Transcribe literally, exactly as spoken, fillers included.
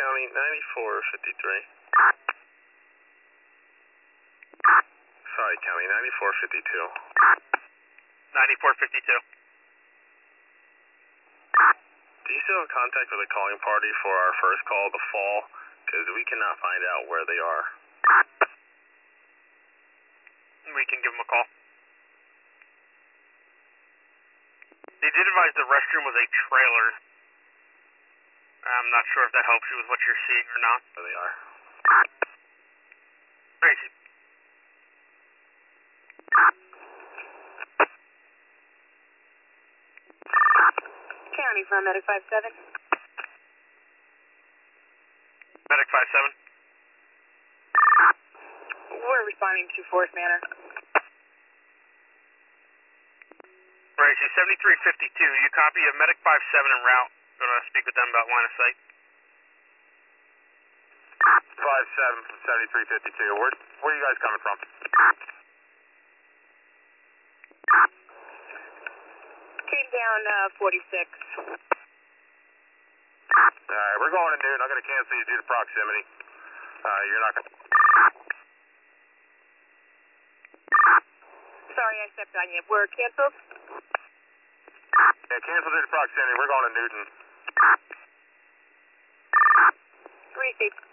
County, ninety-four fifty-three. Sorry, County, ninety-four fifty-two. ninety-four fifty-two. Do you still have contact with the calling party for our first call of the fall? Because we cannot find out where they are. We can give them a call. They did advise the restroom was a trailer. I'm not sure if that helps you with what you're seeing or not. There they are. Crazy. County from Medic five seven. Medic five seven. We're responding to Forest Manor. Racy, seventy-three fifty-two, you copy of Medic five seven en route. Going to speak with them about line of sight. five seven from seventy-three fifty-two. Where, where are you guys coming from? Came down uh, forty-six. Alright, we're going to noon. I'm going to cancel you due to proximity. Uh, you're not going to... Sorry, I stepped on you. We're canceled? Yeah, cancel due to proximity. We're going to Newton. Receive.